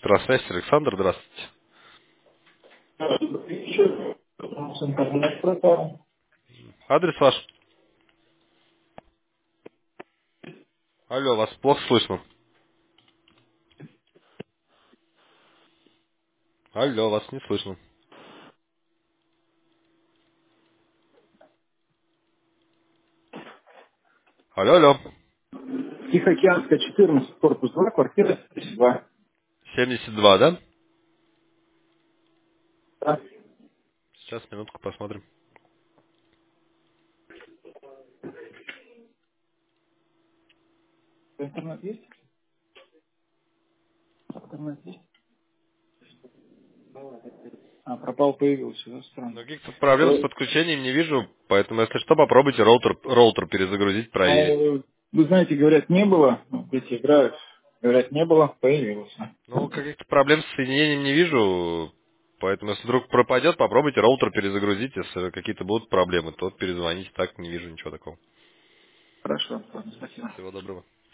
Электросвязь, Александр, здравствуйте. С интернет пропал. Адрес ваш? Алло, вас плохо слышно. Алло, вас не слышно. Алло, алло. Тихоокеанская, 14, корпус 2, квартира 32. 72, да? Да. Сейчас, минутку, посмотрим. Интернет есть? Интернет есть? А, пропал, появился, да, Но странно. каких-то проблем с подключением не вижу, поэтому, если что, попробуйте роутер перезагрузить, проверить. Вы знаете, говорят, не было. Ну, дети играют. Говорят, не было, появился. Ну, каких-то проблем с соединением не вижу, поэтому, если вдруг пропадет, попробуйте роутер перезагрузить, если какие-то будут проблемы, то перезвоните, так не вижу ничего такого. Хорошо, ладно, спасибо. Всего доброго.